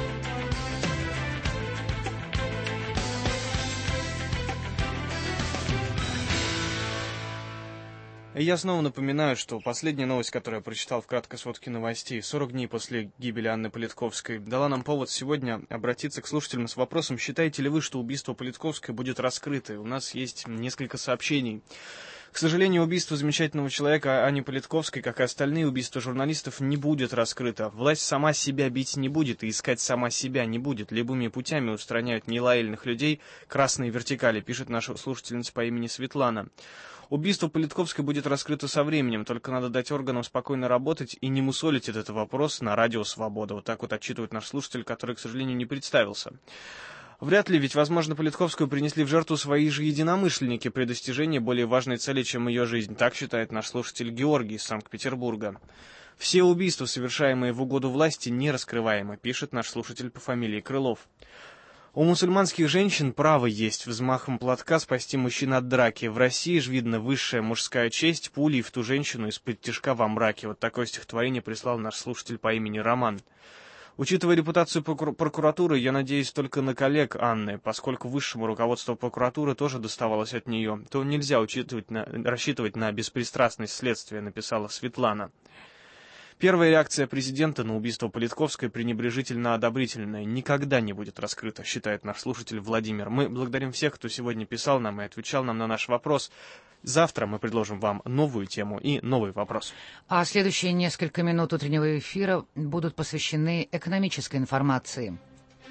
Я снова напоминаю, что последняя новость, которую я прочитал в краткой сводке новостей, 40 дней после гибели Анны Политковской, дала нам повод сегодня обратиться к слушателям с вопросом, считаете ли вы, что убийство Политковской будет раскрыто? У нас есть несколько сообщений. К сожалению, убийство замечательного человека Ани Политковской, как и остальные убийства журналистов, не будет раскрыто. Власть сама себя бить не будет и искать сама себя не будет. Любыми путями устраняют нелояльных людей красные вертикали, пишет наша слушательница по имени Светлана. Убийство Политковской будет раскрыто со временем, только надо дать органам спокойно работать и не мусолить этот вопрос на радио «Свобода». Вот так вот отчитывает наш слушатель, который, к сожалению, не представился. Вряд ли, ведь, возможно, Политковскую принесли в жертву свои же единомышленники при достижении более важной цели, чем ее жизнь. Так считает наш слушатель Георгий из Санкт-Петербурга. Все убийства, совершаемые в угоду власти, не раскрываемы, пишет наш слушатель по фамилии Крылов. У мусульманских женщин право есть взмахом платка спасти мужчин от драки. В России же видно высшая мужская честь пулей в ту женщину из-под тишка во мраке. Вот такое стихотворение прислал наш слушатель по имени Роман. Учитывая репутацию прокуратуры, я надеюсь только на коллег Анны, поскольку высшему руководству прокуратуры тоже доставалось от нее, то нельзя рассчитывать на беспристрастность следствия, написала Светлана. Первая реакция президента на убийство Политковской пренебрежительно-одобрительная. Никогда не будет раскрыта, считает наш слушатель Владимир. Мы благодарим всех, кто сегодня писал нам и отвечал нам на наш вопрос. Завтра мы предложим вам новую тему и новый вопрос. А следующие несколько минут утреннего эфира будут посвящены экономической информации.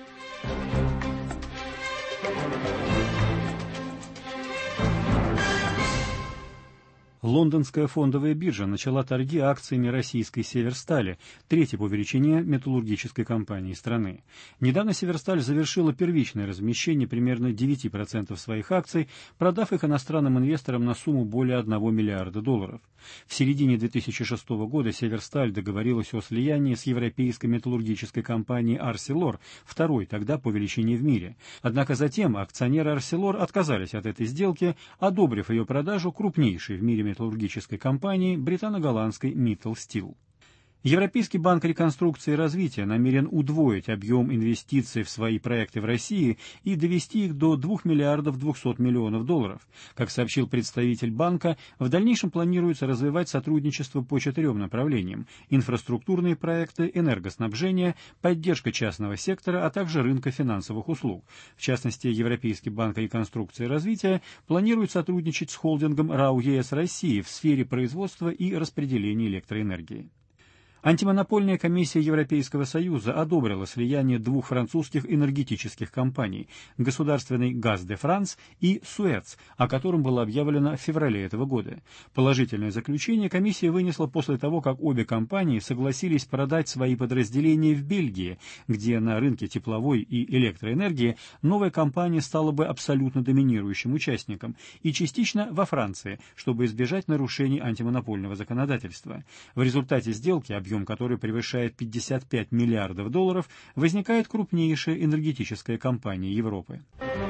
Лондонская фондовая биржа начала торги акциями российской «Северстали», третьей по величине металлургической компании страны. Недавно «Северсталь» завершила первичное размещение примерно 9% своих акций, продав их иностранным инвесторам на сумму более $1 миллиарда. В середине 2006 года «Северсталь» договорилась о слиянии с европейской металлургической компанией «Арселор», второй тогда по величине в мире. Однако затем акционеры «Арселор» отказались от этой сделки, одобрив ее продажу крупнейшей в мире металлургической компании британо-голландской Mittal Steel. Европейский банк реконструкции и развития намерен удвоить объем инвестиций в свои проекты в России и довести их до $2 миллиардов 200 миллионов. Как сообщил представитель банка, в дальнейшем планируется развивать сотрудничество по 4 направлениям: инфраструктурные проекты, энергоснабжение, поддержка частного сектора, а также рынка финансовых услуг. В частности, Европейский банк реконструкции и развития планирует сотрудничать с холдингом РАО ЕС России в сфере производства и распределения электроэнергии. Антимонопольная комиссия Европейского Союза одобрила слияние двух французских энергетических компаний – государственной «Газ де Франс» и «Суэц», о котором было объявлено в феврале этого года. Положительное заключение комиссия вынесла после того, как обе компании согласились продать свои подразделения в Бельгии, где на рынке тепловой и электроэнергии новая компания стала бы абсолютно доминирующим участником, и частично во Франции, чтобы избежать нарушений антимонопольного законодательства. В результате сделки, объем который превышает $55 миллиардов, возникает крупнейшая энергетическая компания Европы.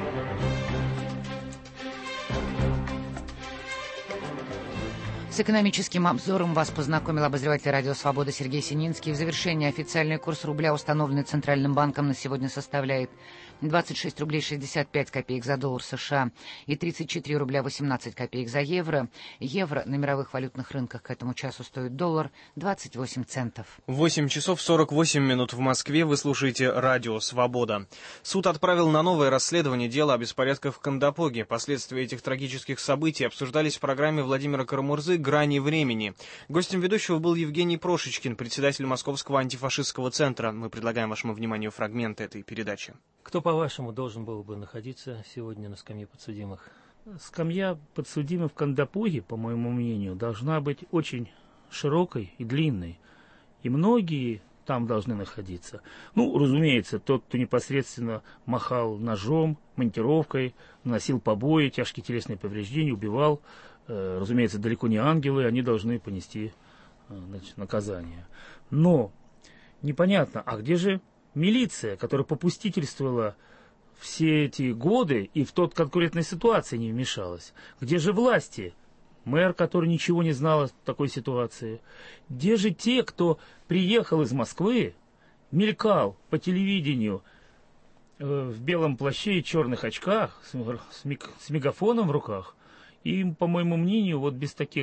С экономическим обзором вас познакомил обозреватель радио «Свобода» Сергей Сининский. В завершении официальный курс рубля, установленный Центральным банком, на сегодня составляет 26 рублей 65 копеек за доллар США и 34 рубля 18 копеек за евро. Евро на мировых валютных рынках к этому часу стоит доллар 28 центов. 8 часов 48 минут в Москве. Вы слушаете радио «Свобода». Суд отправил на новое расследование дела о беспорядках в Кандапоге. Последствия этих трагических событий обсуждались в программе Владимира Карамурзы «Грани времени». Гостем ведущего был Евгений Прошечкин, председатель Московского антифашистского центра. Мы предлагаем вашему вниманию фрагмент этой передачи. Кто, по-вашему, должен был бы находиться сегодня на скамье подсудимых? Скамья подсудимых в Кандапоге, по моему мнению, должна быть очень широкой и длинной. И многие там должны находиться. Ну, разумеется, тот, кто непосредственно махал ножом, монтировкой, наносил побои, тяжкие телесные повреждения, убивал. Разумеется, далеко не ангелы, они должны понести наказание. Но непонятно, а где же милиция, которая попустительствовала все эти годы и в тот конкретной ситуации не вмешалась? Где же власти? Мэр, который ничего не знал о такой ситуации? Где же те, кто приехал из Москвы, мелькал по телевидению в белом плаще и черных очках, с мегафоном в руках? И, по моему мнению, вот без таких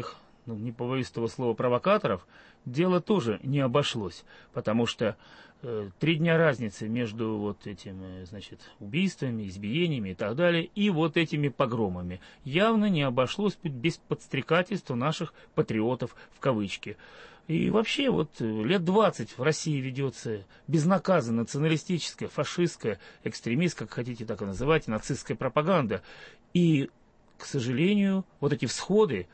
не побоюсь этого слова, провокаторов, дело тоже не обошлось, потому что 3 дня разницы между вот этими, значит, убийствами, избиениями и так далее, и вот этими погромами явно не обошлось без подстрекательства наших патриотов в кавычки. И вообще вот лет 20 в России ведется безнаказанно националистическая, фашистская, экстремистская, как хотите так и называйте, нацистская пропаганда. И, к сожалению, вот эти всходы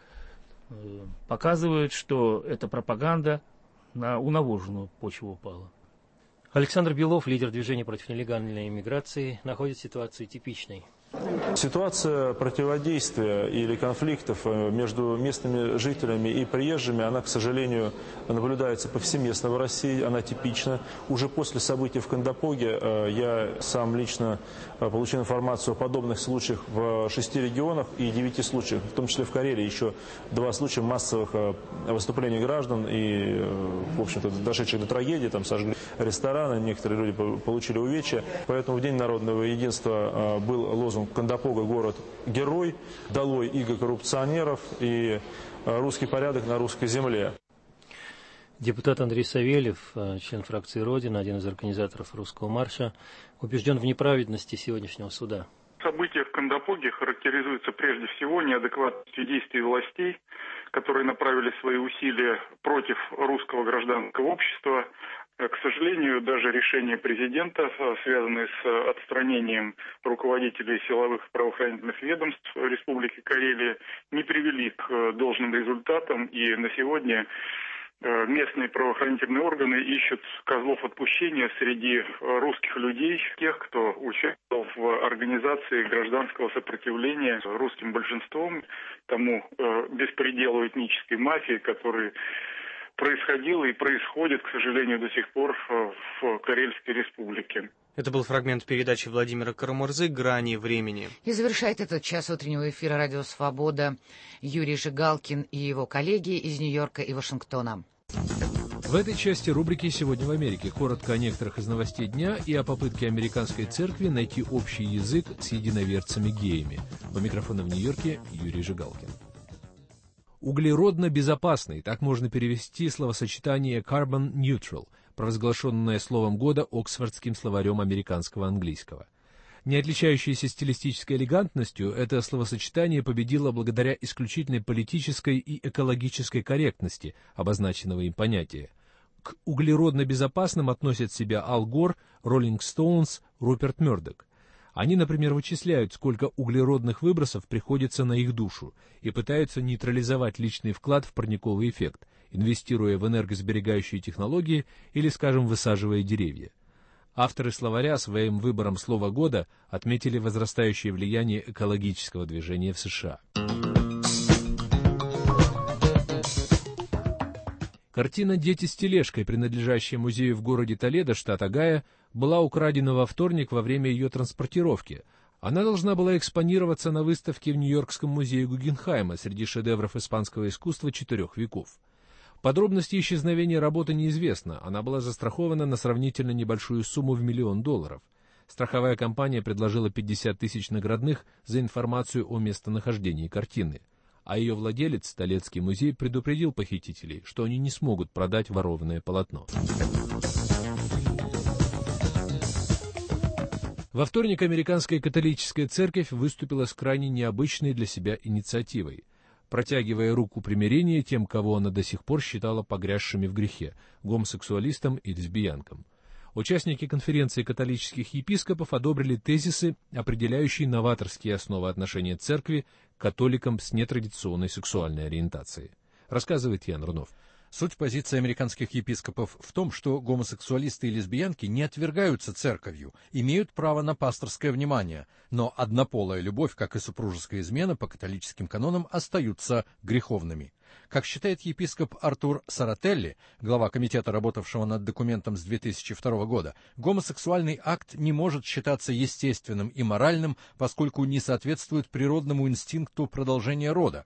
показывают, что эта пропаганда на унавоженную почву упала. Александр Белов, лидер движения против нелегальной иммиграции, находит ситуацию типичной. Ситуация противодействия или конфликтов между местными жителями и приезжими, она, к сожалению, наблюдается повсеместно в России, она типична. Уже после событий в Кандапоге я сам лично получил информацию о подобных случаях в 6 регионах и 9 случаях, в том числе в Карелии, еще 2 случая массовых выступлений граждан и, в общем-то, дошедших до трагедии, там сожгли рестораны, некоторые люди получили увечья. Поэтому в День народного единства был лозунг «Кандапога – город-герой», «Долой иго коррупционеров» и «Русский порядок на русской земле». Депутат Андрей Савельев, член фракции «Родина», один из организаторов русского марша, убежден в неправедности сегодняшнего суда. События в Кандапоге характеризуются прежде всего неадекватностью действий властей, которые направили свои усилия против русского гражданского общества. К сожалению, даже решения президента, связанные с отстранением руководителей силовых правоохранительных ведомств Республики Карелия, не привели к должным результатам. И на сегодня местные правоохранительные органы ищут козлов отпущения среди русских людей, тех, кто участвовал в организации гражданского сопротивления русским большинством тому беспределу этнической мафии, который происходило и происходит, к сожалению, до сих пор в Карельской республике. Это был фрагмент передачи Владимира Карамурзы «Грани времени». И завершает этот час утреннего эфира «Радио Свобода» Юрий Жигалкин и его коллеги из Нью-Йорка и Вашингтона. В этой части рубрики «Сегодня в Америке» коротко о некоторых из новостей дня и о попытке американской церкви найти общий язык с единоверцами-геями. У микрофона в Нью-Йорке Юрий Жигалкин. Углеродно-безопасный, так можно перевести словосочетание carbon neutral, провозглашенное словом года Оксфордским словарем американского английского. Не отличающееся стилистической элегантностью, это словосочетание победило благодаря исключительной политической и экологической корректности обозначенного им понятия. К углеродно-безопасным относят себя Ал Гор, Роллинг Стоунс, Руперт Мёрдок. Они, например, вычисляют, сколько углеродных выбросов приходится на их душу, и пытаются нейтрализовать личный вклад в парниковый эффект, инвестируя в энергосберегающие технологии или, скажем, высаживая деревья. Авторы словаря своим выбором слова года отметили возрастающее влияние экологического движения в США. Картина «Дети с тележкой», принадлежащая музею в городе Толедо, штат Огайо, была украдена во вторник во время ее транспортировки. Она должна была экспонироваться на выставке в Нью-Йоркском музее Гугенхайма среди шедевров испанского искусства 4 веков. Подробности исчезновения работы неизвестно, она была застрахована на сравнительно небольшую сумму в $1 миллион. Страховая компания предложила 50 тысяч наградных за информацию о местонахождении картины. А ее владелец, Толедский музей, предупредил похитителей, что они не смогут продать ворованное полотно. Во вторник американская католическая церковь выступила с крайне необычной для себя инициативой, протягивая руку примирения тем, кого она до сих пор считала погрязшими в грехе, гомосексуалистам и лесбиянкам. Участники конференции католических епископов одобрили тезисы, определяющие новаторские основы отношения церкви к католикам с нетрадиционной сексуальной ориентацией. Рассказывает Ян Рунов. Суть позиции американских епископов в том, что гомосексуалисты и лесбиянки не отвергаются церковью, имеют право на пасторское внимание, но однополая любовь, как и супружеская измена по католическим канонам, остаются греховными. Как считает епископ Артур Сарателли, глава комитета, работавшего над документом с 2002 года, гомосексуальный акт не может считаться естественным и моральным, поскольку не соответствует природному инстинкту продолжения рода.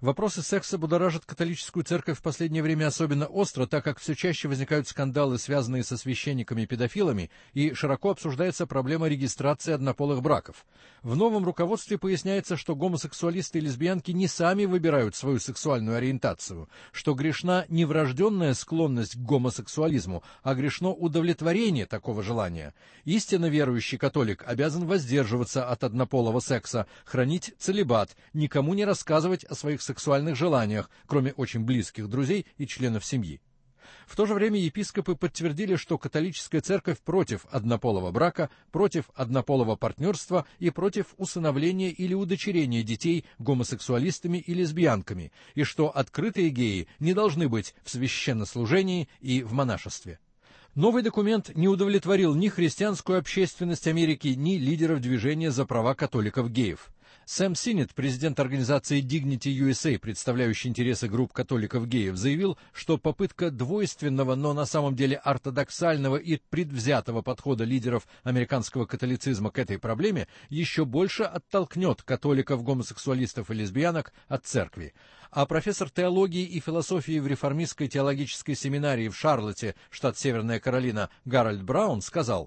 Вопросы секса будоражат католическую церковь в последнее время особенно остро, так как все чаще возникают скандалы, связанные со священниками-педофилами, и широко обсуждается проблема регистрации однополых браков. В новом руководстве поясняется, что гомосексуалисты и лесбиянки не сами выбирают свою сексуальную ориентацию, что грешна не врожденная склонность к гомосексуализму, а грешно удовлетворение такого желания. Истинно верующий католик обязан воздерживаться от однополого секса, хранить целибат, никому не рассказывать о своих сексуальных желаниях, кроме очень близких друзей и членов семьи. В то же время епископы подтвердили, что католическая церковь против однополого брака, против однополого партнерства и против усыновления или удочерения детей гомосексуалистами и лесбиянками, и что открытые геи не должны быть в священнослужении и в монашестве. Новый документ не удовлетворил ни христианскую общественность Америки, ни лидеров движения за права католиков-геев. Сэм Синнет, президент организации Dignity USA, представляющий интересы групп католиков-геев, заявил, что попытка двойственного, но на самом деле ортодоксального и предвзятого подхода лидеров американского католицизма к этой проблеме еще больше оттолкнет католиков, гомосексуалистов и лесбиянок от церкви. А профессор теологии и философии в реформистской теологической семинарии в Шарлотте, штат Северная Каролина, Гарольд Браун сказал: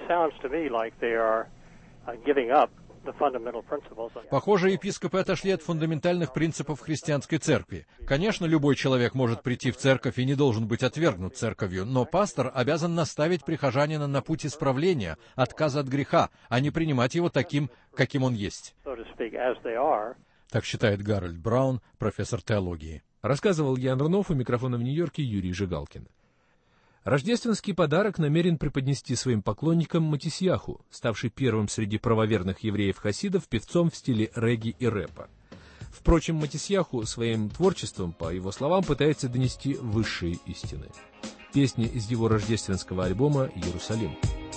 «Похоже, епископы отошли от фундаментальных принципов христианской церкви. Конечно, любой человек может прийти в церковь и не должен быть отвергнут церковью, но пастор обязан наставить прихожанина на путь исправления, отказа от греха, а не принимать его таким, каким он есть». Так считает Гарольд Браун, профессор теологии. Рассказывал Ян Рунов, у микрофона в Нью-Йорке Юрий Жигалкин. Рождественский подарок намерен преподнести своим поклонникам Матисьяху, ставший первым среди правоверных евреев-хасидов певцом в стиле регги и рэпа. Впрочем, Матисьяху своим творчеством, по его словам, пытается донести высшие истины. Песня из его рождественского альбома «Иерусалим».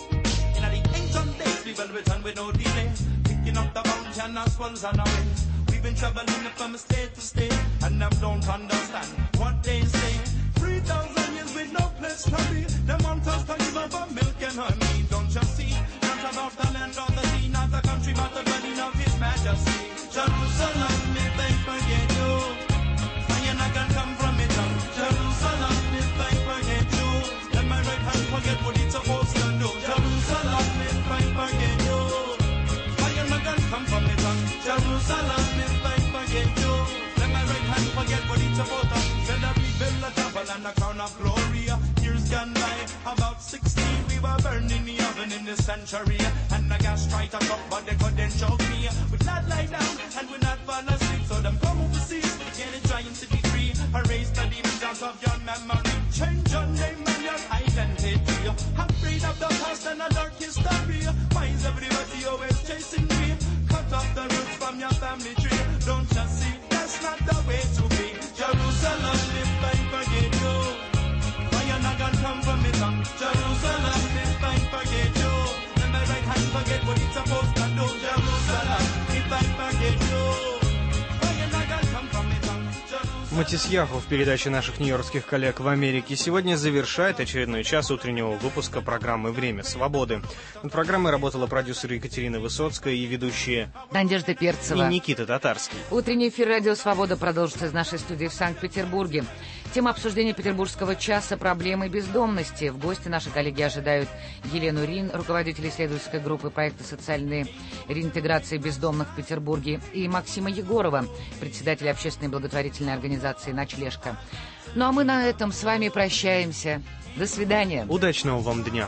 We've been traveling from state to state, and I don't understand what they say. 3,000 years with no place to be. Them want us to give up on milk and honey. Don't you see? Not about the land or the sea, not the country, but the dwelling of His Majesty. Jerusalem, if I forget you, and I can come from it. Jerusalem, if I forget you, let my right hand forget what it's supposed to do. Jerusalem, if I forget you, and I can come from it. Jerusalem, if I forget you, let my right hand forget what it's about. Said that we build a temple and a crown of glory. Years gone by, about 16, we were burning the oven in this century. And the gas tried to talk, but they couldn't choke me. We'd not lie down and we'd not fall asleep. So them come overseas, again trying to be free. Erase the demons out of your memory. Change your name and your identity. Afraid of the past and a dark history. Why is everybody always chasing me? Cut off the roots from your family tree. Don't you see, that's not the way to be. Jerusalem, if I forget you, why you not gonna come from me, son? Jerusalem, if I forget you, let my right hand forget what it's supposed to do. Jerusalem, if I forget you, why you not gonna come from me, son? Матисьяху в передаче наших нью-йоркских коллег в Америке сегодня завершает очередной час утреннего выпуска программы «Время свободы». Над программой работала продюсер Екатерина Высоцкая и ведущие Надежда Перцева и Никита Татарский. Утренний эфир «Радио Свобода» продолжится из нашей студии в Санкт-Петербурге. Тема обсуждения петербургского часа «Проблемы бездомности». В гости наши коллеги ожидают Елену Рин, руководитель исследовательской группы проекта социальной реинтеграции бездомных в Петербурге, и Максима Егорова, председателя общественной благотворительной организации «Ночлежка». Ну а мы на этом с вами прощаемся. До свидания. Удачного вам дня.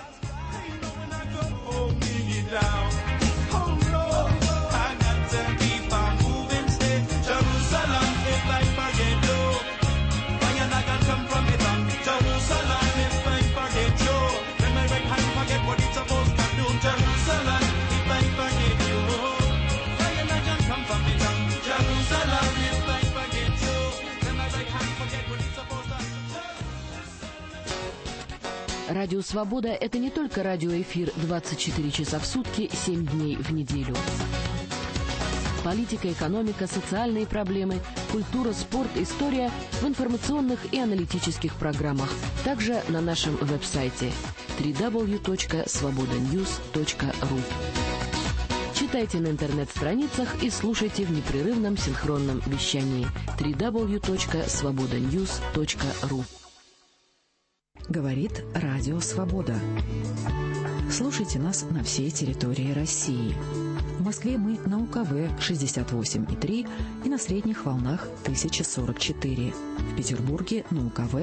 Радио «Свобода» — это не только радиоэфир 24 часа в сутки, 7 дней в неделю. Политика, экономика, социальные проблемы, культура, спорт, история в информационных и аналитических программах. Также на нашем веб-сайте www.svobodanews.ru. Читайте на интернет-страницах и слушайте в непрерывном синхронном вещании www.svobodanews.ru. Говорит Радио Свобода. Слушайте нас на всей территории России. В Москве мы на УКВ 68,3 и на средних волнах 1044. В Петербурге на УКВ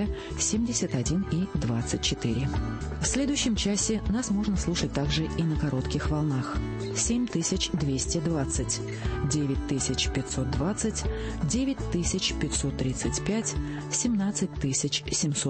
71,24. В следующем часе нас можно слушать также и на коротких волнах. 7220, 9520, 9535, 17700.